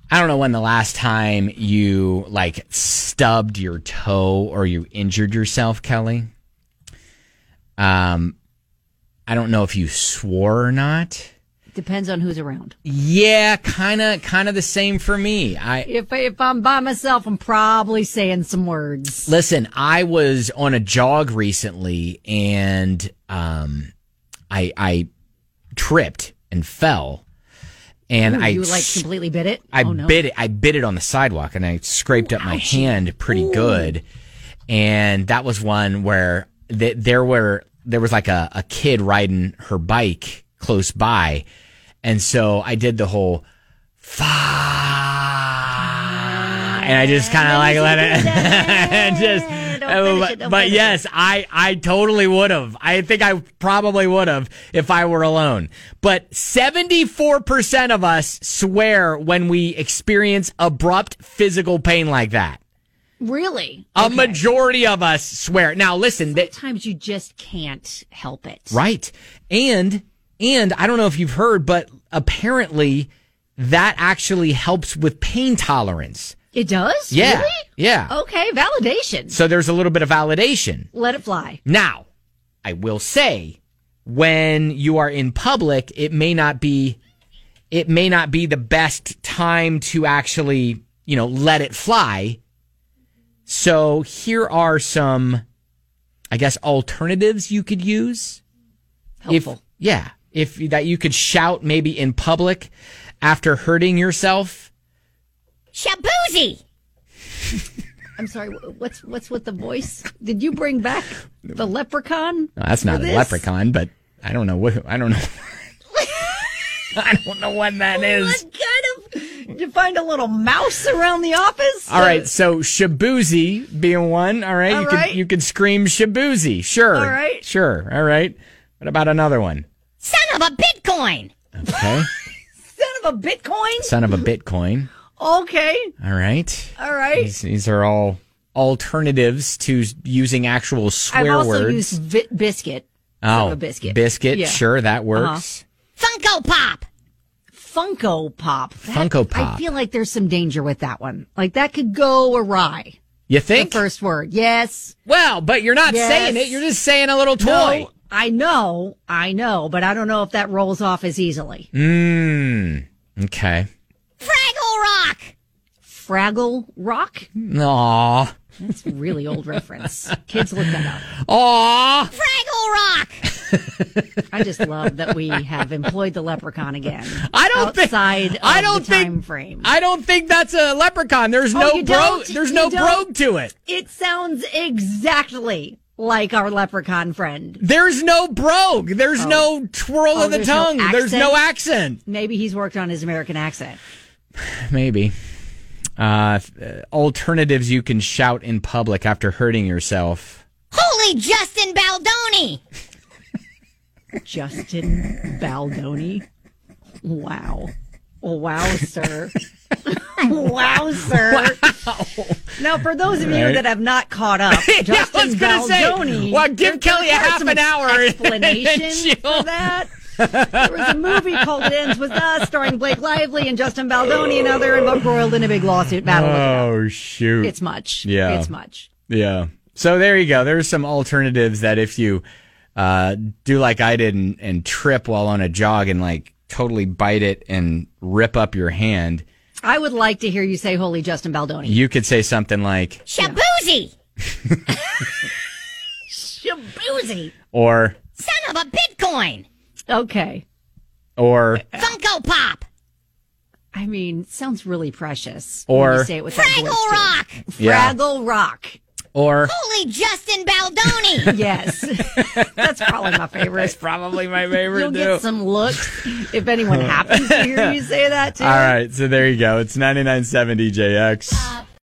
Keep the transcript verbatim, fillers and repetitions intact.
I don't know when the last time you like stubbed your toe or you injured yourself, Kelly. Um, I don't know if you swore or not. Depends on who's around. Yeah, kind of, kind of the same for me. I if if I'm by myself, I'm probably saying some words. Listen, I was on a jog recently, and um, I I tripped and fell, and Ooh, I you like completely bit it. I oh, no. bit it. I bit it on the sidewalk, and I scraped Ooh, up my ouchie. hand pretty Ooh. good. And that was one where th- there were there was like a, a kid riding her bike close by. And so I did the whole fa, and I just kind of like let it, and just. Oh, but, it, but yes, it. I I totally would have. I think I probably would have if I were alone. But seventy-four percent of us swear when we experience abrupt physical pain like that. Really? A okay. majority of us swear. Now, listen. Sometimes you just can't help it. Right, and. And I don't know if you've heard, but apparently that actually helps with pain tolerance. It does? Yeah. Really? Yeah. Okay, validation. So there's a little bit of validation. Let it fly. Now, I will say, when you are in public, it may not be it may not be the best time to actually, you know, let it fly. So here are some, I guess, alternatives you could use. Helpful. If, yeah. If that you could shout maybe in public after hurting yourself. Shabuzi! I'm sorry, what's what's with the voice? Did you bring back the leprechaun? No, that's not a this? leprechaun, but I don't know what I don't know. I don't know what that is. What kind of? Did you find a little mouse around the office? All right, so Shabuzi being one. All right, all you right. could you could scream Shabuzi. Sure. All right. Sure. All right. What about another one? Son of a Bitcoin. Okay. Son of a Bitcoin? Son of a Bitcoin. Okay. All right. All right. These, these are all alternatives to using actual swear I've also words. used vi- biscuit. Oh, Son of a biscuit. Biscuit. Yeah. Sure, that works. Uh-huh. Funko Pop. Funko Pop. That, Funko Pop. I feel like there's some danger with that one. Like that could go awry. You think? The first word. Yes. Well, but you're not Yes. saying it. You're just saying a little toy. No, I know. I know. But I don't know if that rolls off as easily. Mmm. Okay. Fraggle Rock. Fraggle Rock? Aw. That's a really old reference. Kids, look that up. Aw. Fraggle Rock. I just love that we have employed the leprechaun again. I don't think. outside of I don't the time think. frame. I don't think that's a leprechaun. There's Oh, no you brogue. don't? There's You no don't? brogue to it. It sounds exactly like our leprechaun friend. There's no brogue. There's Oh. no twirl Oh, of the there's no tongue. there's no accent. Maybe he's worked on his American accent. Maybe. Uh, alternatives you can shout in public after hurting yourself. Holy Justin Baldoni. Justin Baldoni. Wow. Wow, sir. wow, sir. Wow. Now, for those of you Right. that have not caught up, Yeah, I Justin was gonna say, Baldoni. well, give there- Kelly a there's half some an hour and- explanation and she'll- for that. There was a movie called It Ends With Us, starring Blake Lively and Justin Baldoni, and now they're embroiled in a big lawsuit battle. Oh, shoot. It's much. Yeah. It's much. Yeah. So there you go. There's some alternatives that if you uh, do like I did and, and trip while on a jog and like totally bite it and rip up your hand, I would like to hear you say Holy Justin Baldoni. you could say something like, Shabuzi. Shabuzi. or, Son of a Bitcoin. Okay. or, Funko Pop. I mean, sounds really precious. Or- when you say it with that Fraggle voice, too. Rock. Yeah. Fraggle Rock. or. Holy Justin Baldoni. Yes. That's probably my favorite. That's probably my favorite You'll too. get some looks if anyone happens to hear you say that too. All right. So there you go. It's ninety-nine point seven D J X.